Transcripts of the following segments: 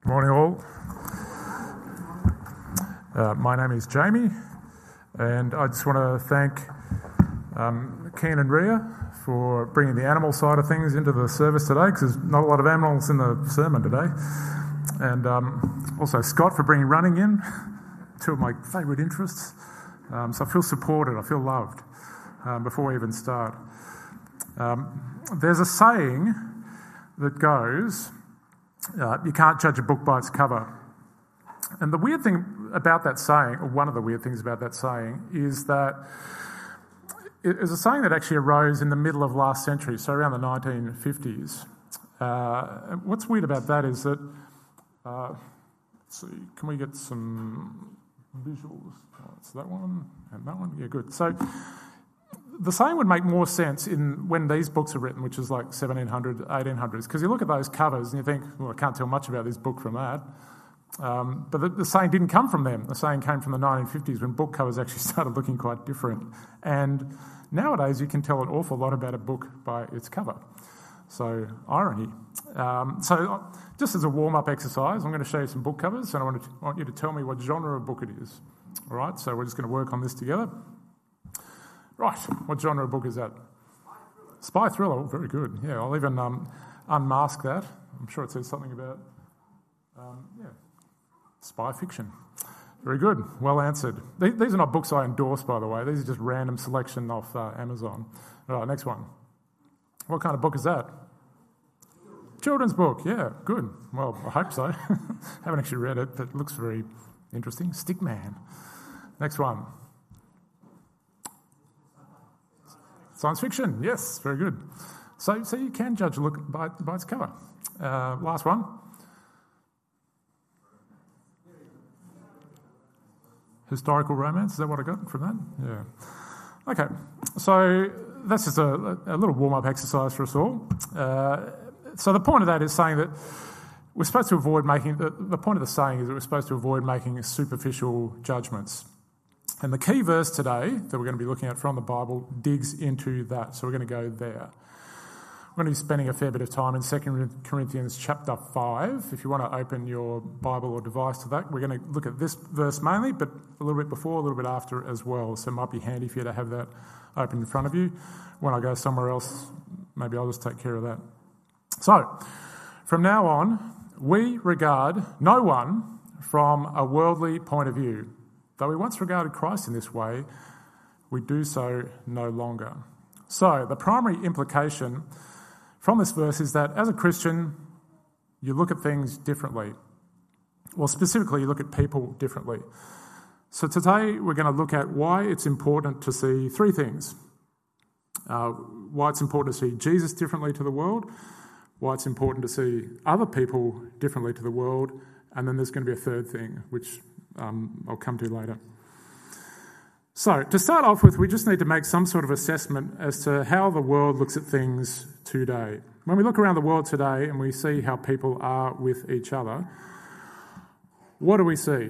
Morning all. My name is Jamie, and I just want to thank Ken and Ria for bringing the animal side of things into the service today, because there's not a lot of animals in the sermon today. And also Scott for bringing running in, two of my favourite interests. So I feel supported, I feel loved before we even start. There's a saying that goes, you can't judge a book by its cover. And the weird thing about that saying, or one of the weird things about that saying, is that it is a saying that actually arose in the middle of last century, so around the 1950s. What's weird about that is that, let's see, can we get some visuals? Oh, it's that one and that one. Yeah, good. So the saying would make more sense in when these books are written, which is like 1700s, 1800s, because you look at those covers and you think, well, I can't tell much about this book from that. But the saying didn't come from them. The saying came from the 1950s when book covers actually started looking quite different. And nowadays you can tell an awful lot about a book by its cover. So, irony. So just as a warm-up exercise, I'm going to show you some book covers, and I want you to tell me what genre of book it is. All right, so we're just going to work on this together. Right, what genre of book is that? Spy thriller. Oh, very good. Yeah, I'll even unmask that. I'm sure it says something about, spy fiction. Very good. Well answered. These are not books I endorse, by the way. These are just random selection off Amazon. All right, next one. What kind of book is that? Children's book. Yeah, good. Well, I hope so. Haven't actually read it, but it looks very interesting. Stickman. Next one. Science fiction, yes, very good. So you can judge a look by its cover. Last one. Historical romance, is that what I got from that? Yeah. Okay, so that's just a little warm-up exercise for us all. So the point of that is saying that we're supposed to avoid making, the point of the saying is that we're supposed to avoid making superficial judgments. And the key verse today that we're going to be looking at from the Bible digs into that. So we're going to go there. We're going to be spending a fair bit of time in 2 Corinthians chapter 5. If you want to open your Bible or device to that, we're going to look at this verse mainly, but a little bit before, a little bit after as well. So it might be handy for you to have that open in front of you. When I go somewhere else, maybe I'll just take care of that. So, from now on, we regard no one from a worldly point of view. Though we once regarded Christ in this way, we do so no longer. So, the primary implication from this verse is that as a Christian, you look at things differently. Well, specifically, you look at people differently. So today, we're going to look at why it's important to see three things. Why it's important to see Jesus differently to the world, why it's important to see other people differently to the world, and then there's going to be a third thing, which I'll come to later. So, to start off with, we just need to make some sort of assessment as to how the world looks at things today. When we look around the world today and we see how people are with each other, what do we see?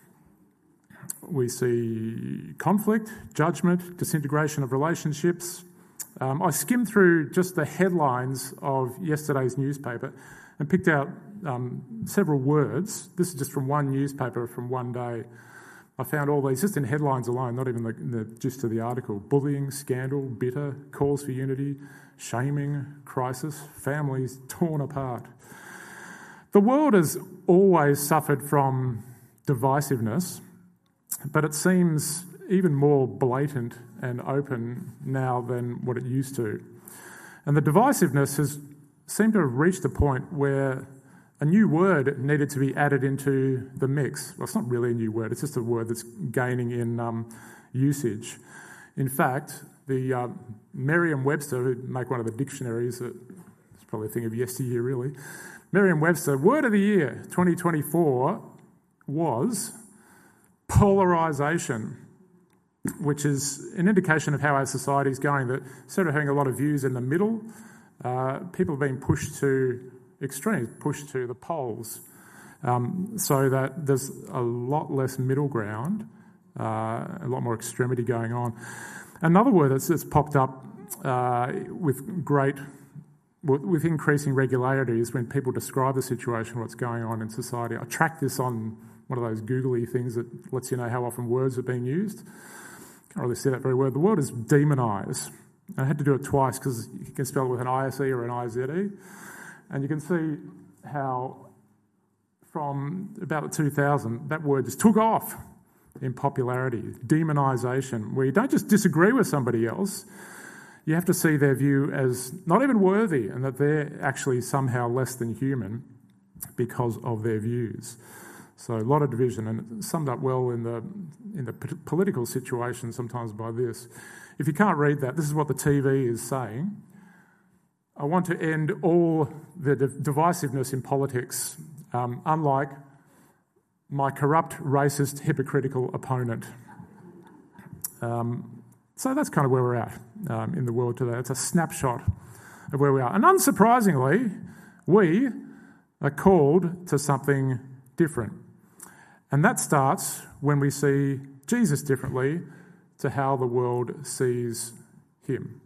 We see conflict, judgment, disintegration of relationships. I skimmed through just the headlines of yesterday's newspaper and picked out several words. This is just from one newspaper from one day. I found all these just in headlines alone, not even the gist of the article. Bullying, scandal, bitter, calls for unity, shaming, crisis, families torn apart. The world has always suffered from divisiveness, but it seems even more blatant and open now than what it used to. And the divisiveness has seemed to have reached a point where a new word needed to be added into the mix. Well, it's not really a new word, it's just a word that's gaining in usage. In fact, the Merriam-Webster, who make one of the dictionaries, it's probably a thing of yesteryear really, Merriam-Webster, word of the year 2024 was polarisation, which is an indication of how our society is going, that instead of having a lot of views in the middle, people are being pushed to extremes, pushed to the poles, so that there's a lot less middle ground, a lot more extremity going on. Another word that's popped up with great with increasing regularity is when people describe the situation, what's going on in society. I track this on one of those googly things that lets you know how often words are being used. Can't really see that very word. The word is demonise. I had to do it twice because you can spell it with an ISE or an IZE. And you can see how from about 2000, that word just took off in popularity. Demonisation, where you don't just disagree with somebody else, you have to see their view as not even worthy and that they're actually somehow less than human because of their views. So a lot of division, and summed up well in the political situation sometimes by this. If you can't read that, this is what the TV is saying. I want to end all the divisiveness in politics, unlike my corrupt, racist, hypocritical opponent. So that's kind of where we're at in the world today. It's a snapshot of where we are. And unsurprisingly, we are called to something different. And that starts when we see Jesus differently to how the world sees him.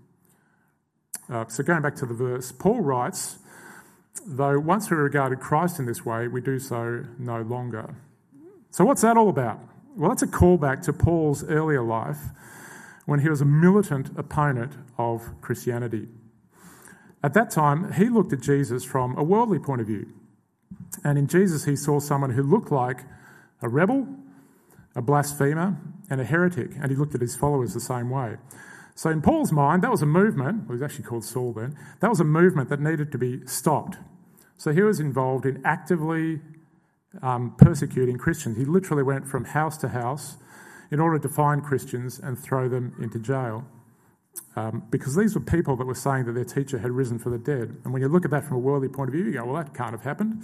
So going back to the verse, Paul writes, though once we regarded Christ in this way, we do so no longer. So what's that all about? Well, that's a callback to Paul's earlier life when he was a militant opponent of Christianity. At that time, he looked at Jesus from a worldly point of view. And in Jesus, he saw someone who looked like a rebel, a blasphemer, and a heretic. And he looked at his followers the same way. So in Paul's mind, that was a movement, well, he was actually called Saul then, that was a movement that needed to be stopped. So he was involved in actively persecuting Christians. He literally went from house to house in order to find Christians and throw them into jail. Because these were people that were saying that their teacher had risen from the dead. And when you look at that from a worldly point of view, you go, well, that can't have happened.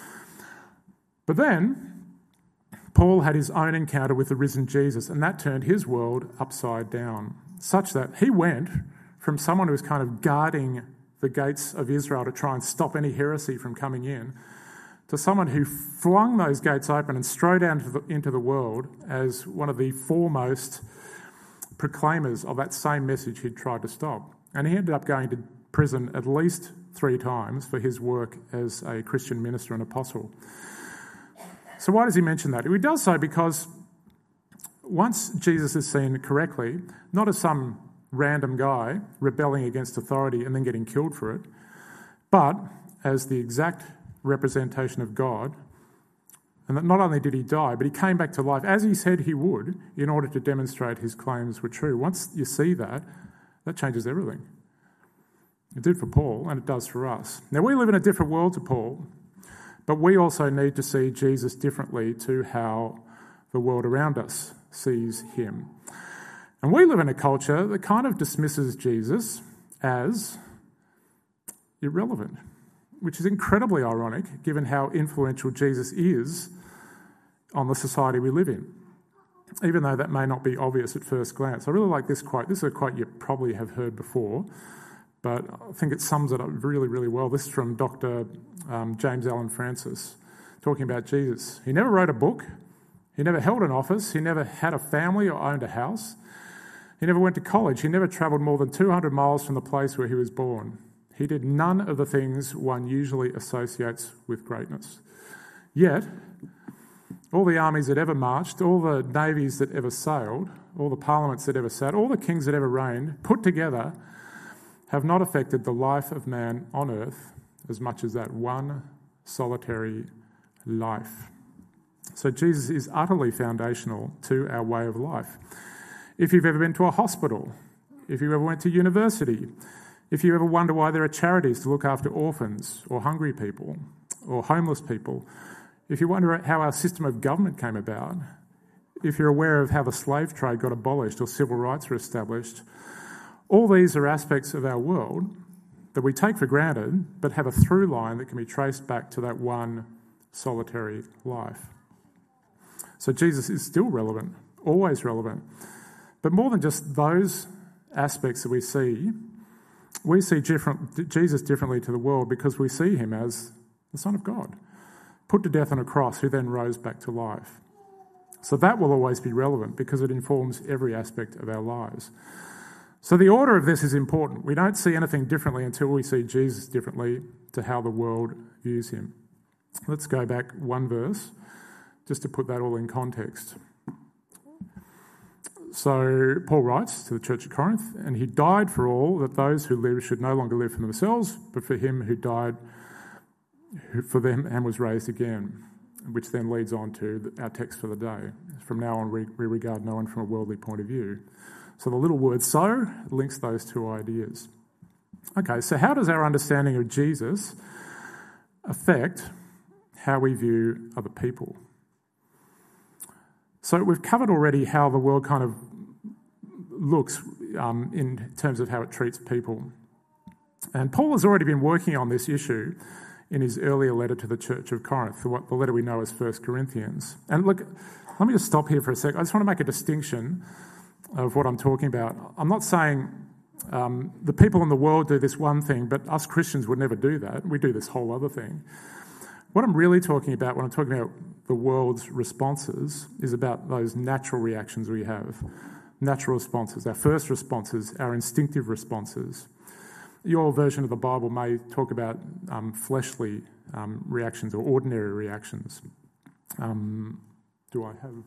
But then Paul had his own encounter with the risen Jesus, and that turned his world upside down, such that he went from someone who was kind of guarding the gates of Israel to try and stop any heresy from coming in, to someone who flung those gates open and strode out into the world as one of the foremost proclaimers of that same message he'd tried to stop. And he ended up going to prison at least 3 times for his work as a Christian minister and apostle. So why does he mention that? He does so because once Jesus is seen correctly, not as some random guy rebelling against authority and then getting killed for it, but as the exact representation of God, and that not only did he die, but he came back to life as he said he would in order to demonstrate his claims were true. Once you see that, that changes everything. It did for Paul, and it does for us. Now, we live in a different world to Paul, but we also need to see Jesus differently to how the world around us sees him. And we live in a culture that kind of dismisses Jesus as irrelevant, which is incredibly ironic given how influential Jesus is on the society we live in, even though that may not be obvious at first glance. I really like this quote. This is a quote you probably have heard before, but I think it sums it up really, really well. This is from Dr. James Allen Francis, talking about Jesus. He never wrote a book. He never held an office. He never had a family or owned a house. He never went to college. He never travelled more than 200 miles from the place where he was born. He did none of the things one usually associates with greatness. Yet, all the armies that ever marched, all the navies that ever sailed, all the parliaments that ever sat, all the kings that ever reigned, put together, have not affected the life of man on earth as much as that one solitary life. So Jesus is utterly foundational to our way of life. If you've ever been to a hospital, if you ever went to university, if you ever wonder why there are charities to look after orphans or hungry people or homeless people, if you wonder how our system of government came about, if you're aware of how the slave trade got abolished or civil rights were established, all these are aspects of our world that we take for granted but have a through line that can be traced back to that one solitary life. So Jesus is still relevant, always relevant. But more than just those aspects that we see Jesus differently to the world because we see him as the Son of God, put to death on a cross, who then rose back to life. So that will always be relevant because it informs every aspect of our lives. So the order of this is important. We don't see anything differently until we see Jesus differently to how the world views him. Let's go back one verse just to put that all in context. So Paul writes to the church at Corinth, and he died for all, that those who live should no longer live for themselves, but for him who died for them and was raised again, which then leads on to our text for the day. From now on, we regard no one from a worldly point of view. So the little word "so" links those two ideas. Okay, so how does our understanding of Jesus affect how we view other people? So we've covered already how the world kind of looks in terms of how it treats people. And Paul has already been working on this issue in his earlier letter to the church of Corinth, the letter we know as 1 Corinthians. And look, let me just stop here for a sec. I just want to make a distinction of what I'm talking about. I'm not saying the people in the world do this one thing, but us Christians would never do that. We do this whole other thing. What I'm really talking about when I'm talking about the world's responses is about those natural reactions we have. Natural responses, our first responses, our instinctive responses. Your version of the Bible may talk about fleshly reactions or ordinary reactions. Do I have...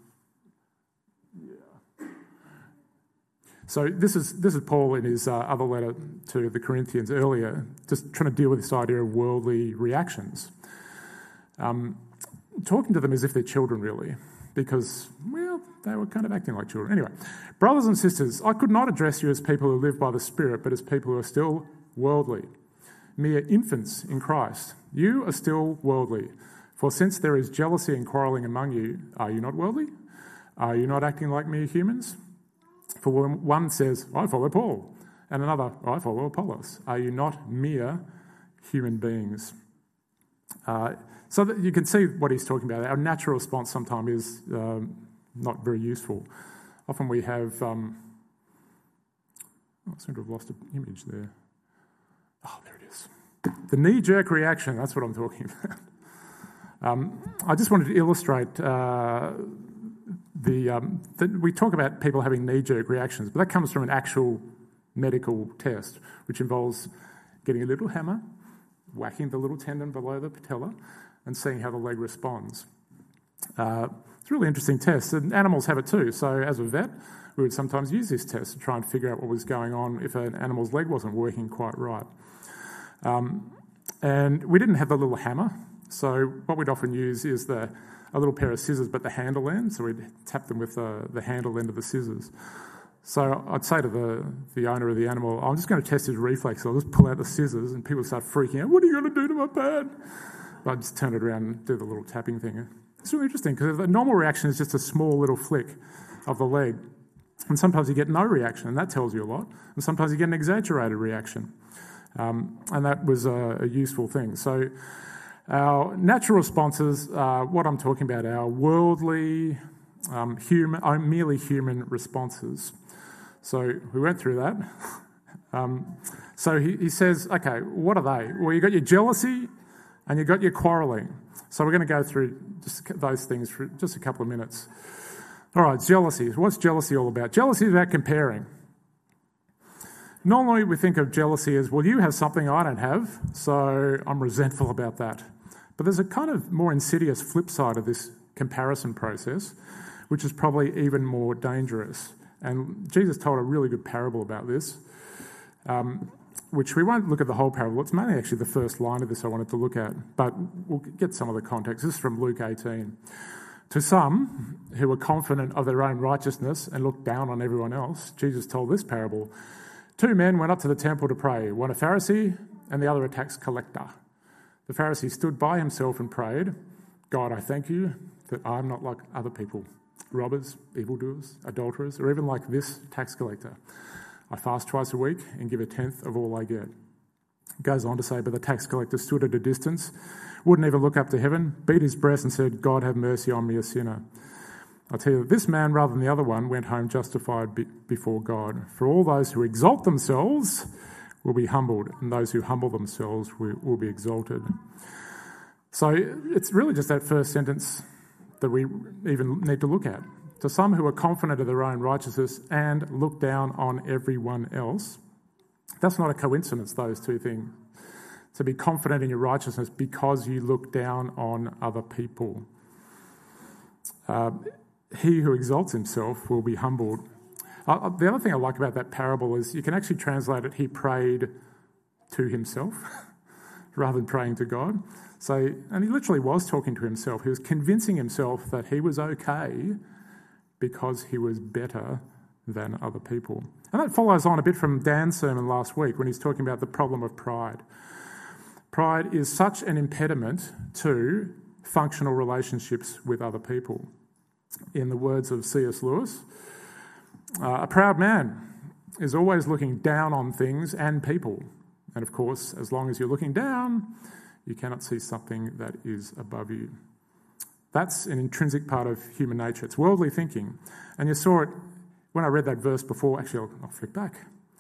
Yeah. So this is Paul in his other letter to the Corinthians earlier, just trying to deal with this idea of worldly reactions. Talking to them as if they're children, really, because, well, they were kind of acting like children. Anyway, brothers and sisters, I could not address you as people who live by the Spirit, but as people who are still worldly, mere infants in Christ. You are still worldly. For since there is jealousy and quarrelling among you, are you not worldly? Are you not acting like mere humans? For when one says, I follow Paul, and another, I follow Apollos, are you not mere human beings? So that you can see what he's talking about. Our natural response sometimes is not very useful. Often we have... I seem to have lost an image there. Oh, there it is. The knee-jerk reaction, that's what I'm talking about. I just wanted to illustrate we talk about people having knee-jerk reactions, but that comes from an actual medical test, which involves getting a little hammer, whacking the little tendon below the patella, and seeing how the leg responds. It's a really interesting test, and animals have it too. So as a vet, we would sometimes use this test to try and figure out what was going on if an animal's leg wasn't working quite right. And we didn't have the little hammer, so what we'd often use is a little pair of scissors, but the handle end, so we'd tap them with the handle end of the scissors. So I'd say to the owner of the animal, I'm just going to test his reflex. I'll just pull out the scissors, and people start freaking out. What are you going to do to my pad? But I'd just turn it around and do the little tapping thing. It's really interesting because the normal reaction is just a small little flick of the leg. And sometimes you get no reaction, and that tells you a lot. And sometimes you get an exaggerated reaction. And that was a useful thing. So our natural responses are what I'm talking about, our worldly, merely human responses. So we went through that. So he says, okay, what are they? Well, you got your jealousy and you got your quarrelling. So we're going to go through just those things for just a couple of minutes. All right, jealousy. What's jealousy all about? Jealousy is about comparing. Normally we think of jealousy as, well, you have something I don't have, so I'm resentful about that. But there's a kind of more insidious flip side of this comparison process, which is probably even more dangerous. And Jesus told a really good parable about this, which we won't look at the whole parable. It's mainly actually the first line of this I wanted to look at, but we'll get some of the context. This is from Luke 18. To some who were confident of their own righteousness and looked down on everyone else, Jesus told this parable. 2 men went up to the temple to pray, one a Pharisee and the other a tax collector. The Pharisee stood by himself and prayed, God, I thank you that I'm not like other people, robbers, evildoers, adulterers, or even like this tax collector. I fast twice a week and give 1/10 of all I get. It goes on to say, but the tax collector stood at a distance, wouldn't even look up to heaven, beat his breast and said, God, have mercy on me, a sinner. I tell you that this man, rather than the other one, went home justified before God. For all those who exalt themselves will be humbled, and those who humble themselves will be exalted. So it's really just that first sentence that we even need to look at. to some who are confident of their own righteousness and look down on everyone else. That's not a coincidence, those two things. To be confident in your righteousness because you look down on other people. He who exalts himself will be humbled. The other thing I like about that parable is you can actually translate it, he prayed to himself rather than praying to God. And he literally was talking to himself. He was convincing himself that he was okay because he was better than other people. And that follows on a bit from Dan's sermon last week when he's talking about the problem of pride. Pride is such an impediment to functional relationships with other people. In the words of C.S. Lewis, a proud man is always looking down on things and people. And of course, as long as you're looking down, you cannot see something that is above you. That's an intrinsic part of human nature. It's worldly thinking. And you saw it when I read that verse before. Actually, I'll flick back.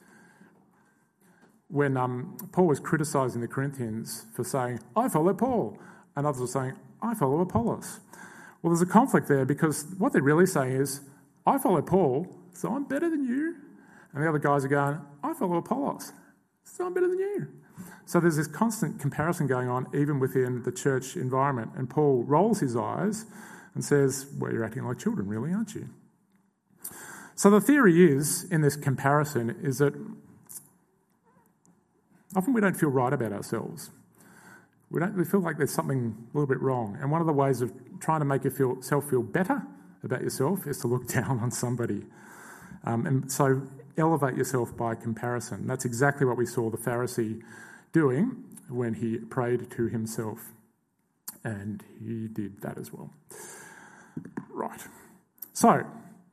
When Paul was criticising the Corinthians for saying, I follow Paul, and others were saying, I follow Apollos. Well, there's a conflict there because what they're really saying is, I follow Paul, so I'm better than you. And the other guys are going, I follow Apollos, so I'm better than you. So there's this constant comparison going on even within the church environment. And Paul rolls his eyes and says, well, you're acting like children, really, aren't you? So the theory is, in this comparison, is that often we don't feel right about ourselves. We feel like there's something a little bit wrong. And one of the ways of trying to make yourself feel better about yourself is to look down on somebody. And so elevate yourself by comparison. That's exactly what we saw the Pharisee doing when he prayed to himself. And he did that as well. Right. So,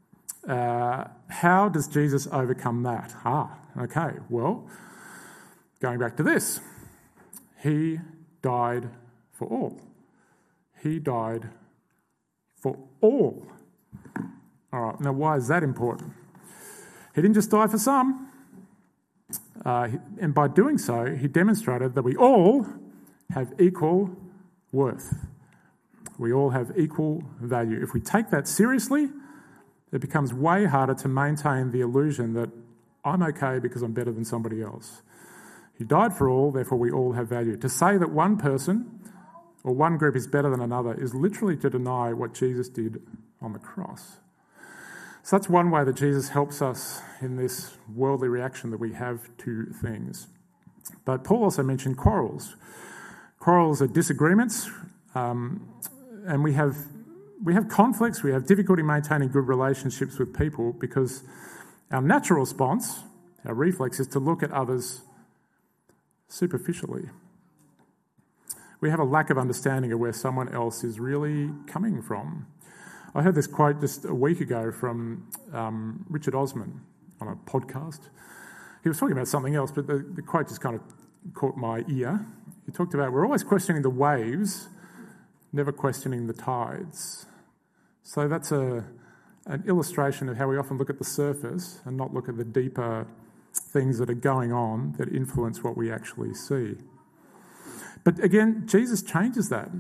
how does Jesus overcome that? Okay. Well, going back to this. He died for all. He died for all. All right. Now, why is that important? He didn't just die for some. And by doing so, he demonstrated that we all have equal worth. We all have equal value. If we take that seriously, it becomes way harder to maintain the illusion that I'm okay because I'm better than somebody else. He died for all, therefore we all have value. To say that one person or one group is better than another is literally to deny what Jesus did on the cross. So that's one way that Jesus helps us in this worldly reaction that we have to things. But Paul also mentioned quarrels. Quarrels are disagreements, and we have conflicts, we have difficulty maintaining good relationships with people because our natural response, our reflex, is to look at others superficially. We have a lack of understanding of where someone else is really coming from. I heard this quote just a week ago from Richard Osman on a podcast. He was talking about something else, but the quote just kind of caught my ear. He talked about we're always questioning the waves, never questioning the tides. So that's an illustration of how we often look at the surface and not look at the deeper things that are going on that influence what we actually see. But again, Jesus changes that.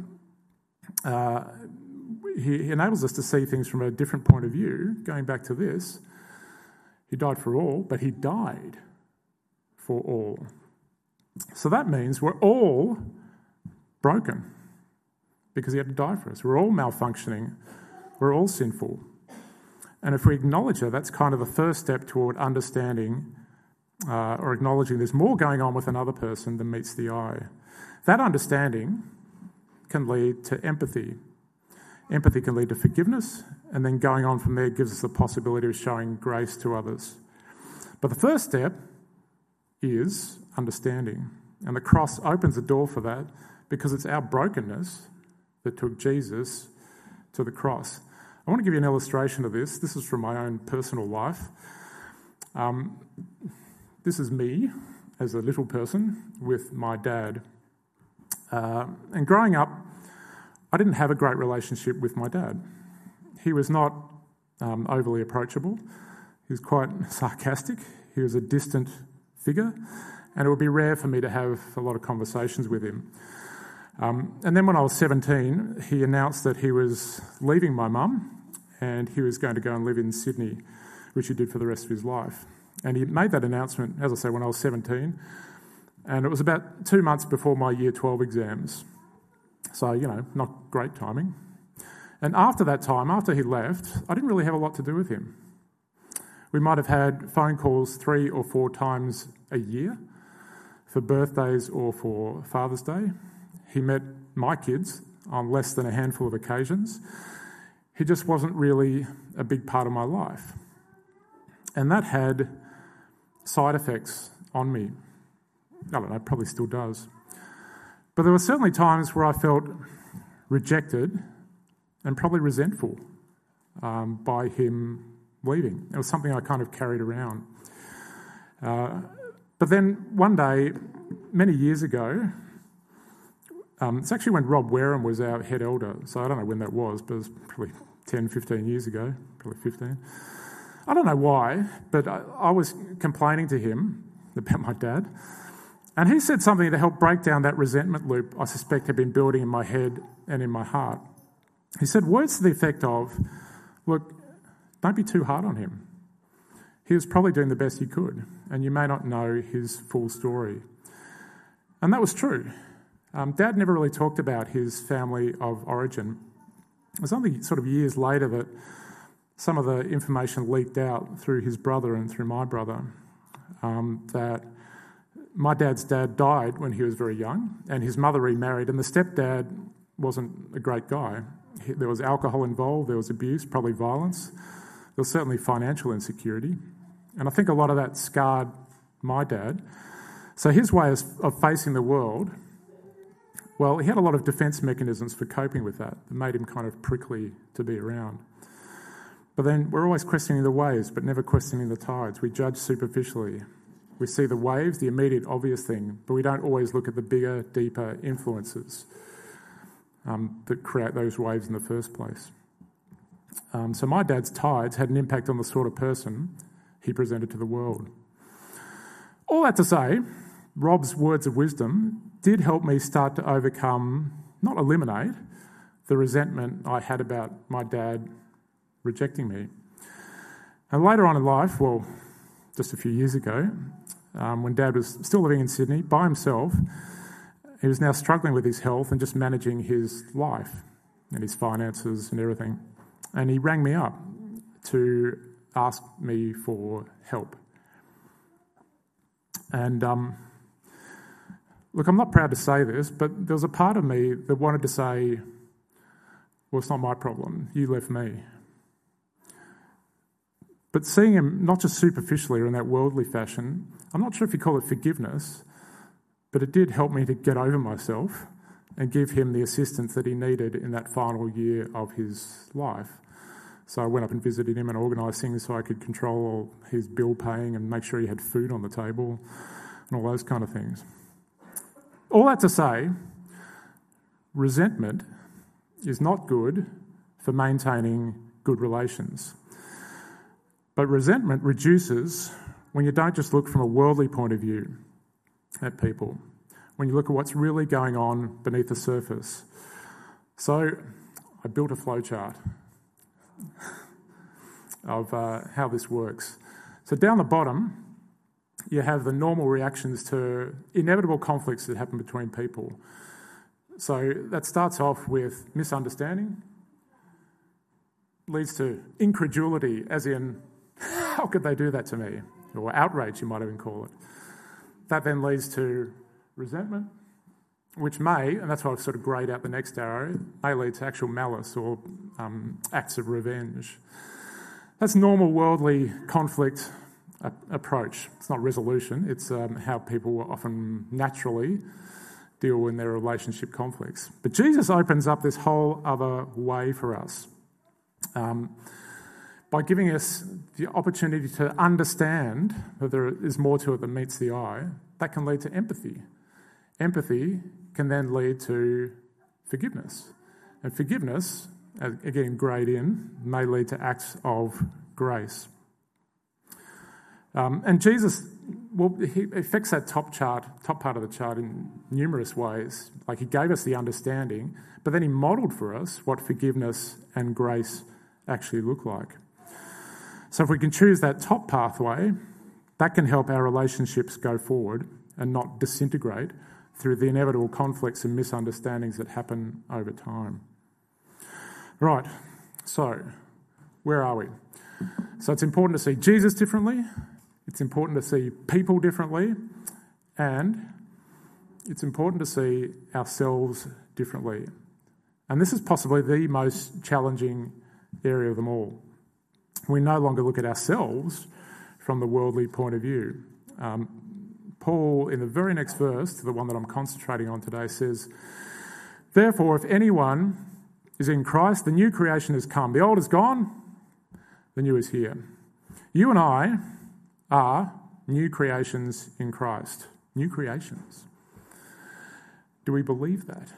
He enables us to see things from a different point of view. Going back to this, he died for all, but he died for all. So that means we're all broken because he had to die for us. We're all malfunctioning. We're all sinful. And if we acknowledge that, that's kind of the first step toward understanding or acknowledging there's more going on with another person than meets the eye. That understanding can lead to empathy. Empathy can lead to forgiveness, and then going on from there gives us the possibility of showing grace to others. But the first step is understanding, and the cross opens the door for that because it's our brokenness that took Jesus to the cross. I want to give you an illustration of this. This is from my own personal life. This is me as a little person with my dad. And growing up, I didn't have a great relationship with my dad. He was not overly approachable. He was quite sarcastic. He was a distant figure, and it would be rare for me to have a lot of conversations with him. And then when I was 17, he announced that he was leaving my mum and he was going to go and live in Sydney, which he did for the rest of his life. And he made that announcement, as I say, when I was 17, and it was about 2 months before my Year 12 exams. So, not great timing. And after that time, after he left, I didn't really have a lot to do with him. We might have had phone calls 3 or 4 times a year for birthdays or for Father's Day. He met my kids on less than a handful of occasions. He just wasn't really a big part of my life. And that had side effects on me. I don't know, probably still does. But there were certainly times where I felt rejected and probably resentful by him leaving. It was something I kind of carried around. But then one day, many years ago, it's actually when Rob Wareham was our head elder, so I don't know when that was, but it was probably 10, 15 years ago, probably 15. I don't know why, but I was complaining to him about my dad, and he said something to help break down that resentment loop I suspect had been building in my head and in my heart. He said words to the effect of, look, don't be too hard on him. He was probably doing the best he could, and you may not know his full story. And that was true. Dad never really talked about his family of origin. It was only sort of years later that some of the information leaked out through his brother and through my brother, that my dad's dad died when he was very young, and his mother remarried, and the stepdad wasn't a great guy. There was alcohol involved, there was abuse, probably violence. There was certainly financial insecurity. And I think a lot of that scarred my dad. So his way of facing the world, well, he had a lot of defence mechanisms for coping with that made him kind of prickly to be around. But then we're always questioning the waves, but never questioning the tides. We judge superficially. We see the waves, the immediate obvious thing, but we don't always look at the bigger, deeper influences that create those waves in the first place. So my dad's tides had an impact on the sort of person he presented to the world. All that to say, Rob's words of wisdom did help me start to overcome, not eliminate, the resentment I had about my dad rejecting me. And later on in life, well, just a few years ago, when Dad was still living in Sydney by himself, he was now struggling with his health and just managing his life and his finances and everything. And he rang me up to ask me for help. And look, I'm not proud to say this, but there was a part of me that wanted to say, well, it's not my problem, you left me. But seeing him not just superficially or in that worldly fashion, I'm not sure if you call it forgiveness, but it did help me to get over myself and give him the assistance that he needed in that final year of his life. So I went up and visited him and organised things so I could control his bill paying and make sure he had food on the table and all those kind of things. All that to say, resentment is not good for maintaining good relations. But resentment reduces when you don't just look from a worldly point of view at people, when you look at what's really going on beneath the surface. So I built a flowchart of how this works. So down the bottom, you have the normal reactions to inevitable conflicts that happen between people. So that starts off with misunderstanding, leads to incredulity, as in, how could they do that to me? Or outrage, you might even call it. That then leads to resentment, which may, and that's why I've sort of greyed out the next arrow, may lead to actual malice or acts of revenge. That's normal worldly conflict approach. It's not resolution, it's how people often naturally deal in their relationship conflicts. But Jesus opens up this whole other way for us by giving us the opportunity to understand that there is more to it than meets the eye. That can lead to empathy. Empathy can then lead to forgiveness. And forgiveness, again greyed in, may lead to acts of grace. And Jesus, well, he affects that top part of the chart in numerous ways. Like he gave us the understanding, but then he modelled for us what forgiveness and grace actually look like? So if we can choose that top pathway, that can help our relationships go forward and not disintegrate through the inevitable conflicts and misunderstandings that happen over time. Right, so where are we? So it's important to see Jesus differently, it's important to see people differently, and it's important to see ourselves differently. And this is possibly the most challenging area of them all. We no longer look at ourselves from the worldly point of view. Paul, in the very next verse, the one that I'm concentrating on today, says, "Therefore, if anyone is in Christ, the new creation has come. The old is gone, the new is here." You and I are new creations in Christ. New creations. Do we believe that?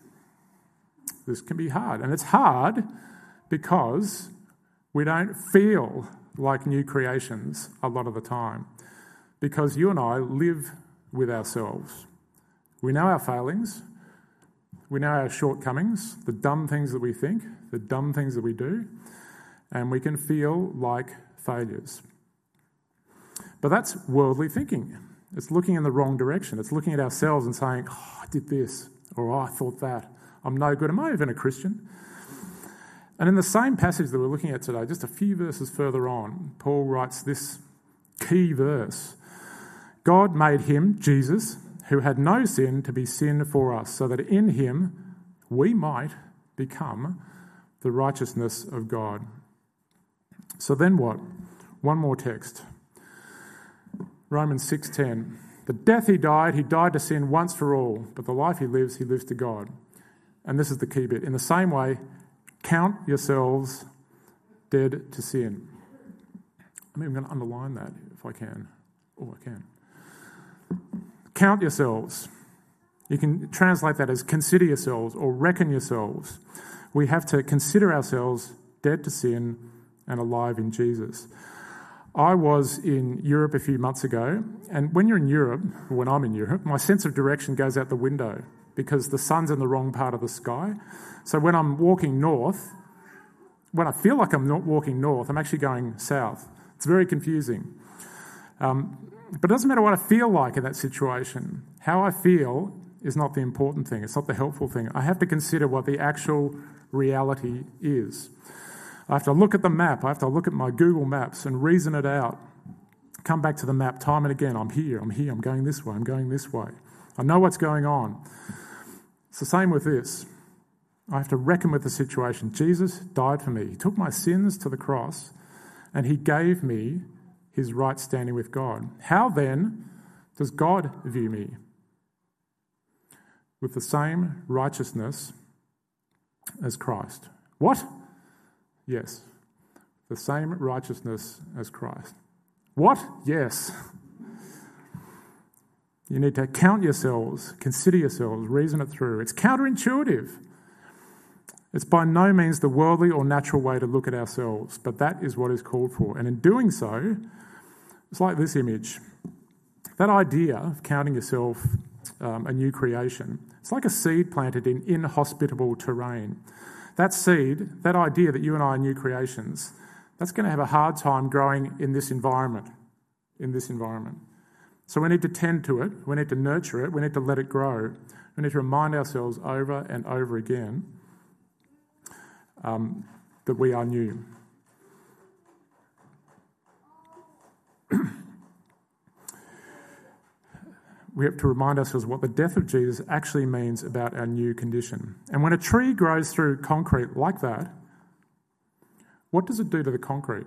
This can be hard. And it's hard because we don't feel like new creations a lot of the time. Because you and I live with ourselves. We know our failings. We know our shortcomings, the dumb things that we think, the dumb things that we do, and we can feel like failures. But that's worldly thinking. It's looking in the wrong direction. It's looking at ourselves and saying, "Oh, I did this," or "Oh, I thought that. I'm no good. Am I even a Christian?" And in the same passage that we're looking at today, just a few verses further on, Paul writes this key verse. "God made him, Jesus, who had no sin, to be sin for us, so that in him we might become the righteousness of God." So then what? One more text. Romans 6:10. "The death he died to sin once for all, but the life he lives to God." And this is the key bit. "In the same way, count yourselves dead to sin." I'm even going to underline that if I can. Oh, I can. Count yourselves. You can translate that as consider yourselves or reckon yourselves. We have to consider ourselves dead to sin and alive in Jesus. I was in Europe a few months ago, and when you're in Europe, when I'm in Europe, my sense of direction goes out the window because the sun's in the wrong part of the sky. So when I'm walking north, when I feel like I'm not walking north, I'm actually going south. It's very confusing. But it doesn't matter what I feel like in that situation. How I feel is not the important thing. It's not the helpful thing. I have to consider what the actual reality is. I have to look at the map. I have to look at my Google Maps and reason it out. Come back to the map time and again. I'm here, I'm going this way, I'm going this way. I know what's going on. It's the same with this. I have to reckon with the situation. Jesus died for me. He took my sins to the cross and he gave me his right standing with God. How then does God view me? With the same righteousness as Christ. What? Yes, the same righteousness as Christ. What? Yes. You need to count yourselves, consider yourselves, reason it through. It's counterintuitive. It's by no means the worldly or natural way to look at ourselves, but that is what is called for. And in doing so, it's like this image. That idea of counting yourself a new creation, it's like a seed planted in inhospitable terrain. That seed, that idea that you and I are new creations, that's going to have a hard time growing in this environment. So we need to tend to it, we need to nurture it, we need to let it grow. We need to remind ourselves over and over again that we are new. We have to remind ourselves what the death of Jesus actually means about our new condition. And when a tree grows through concrete like that, what does it do to the concrete?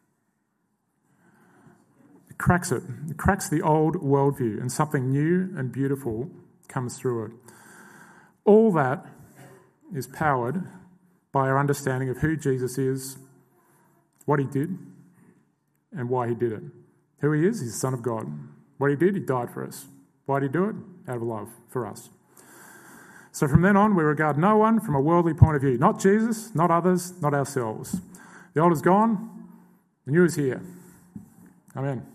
It cracks it. It cracks the old worldview, and something new and beautiful comes through it. All that is powered by our understanding of who Jesus is, what he did, and why he did it. Who he is, he's the Son of God. What he did, he died for us. Why did he do it? Out of love for us. So from then on, we regard no one from a worldly point of view. Not Jesus, not others, not ourselves. The old is gone, the new is here. Amen.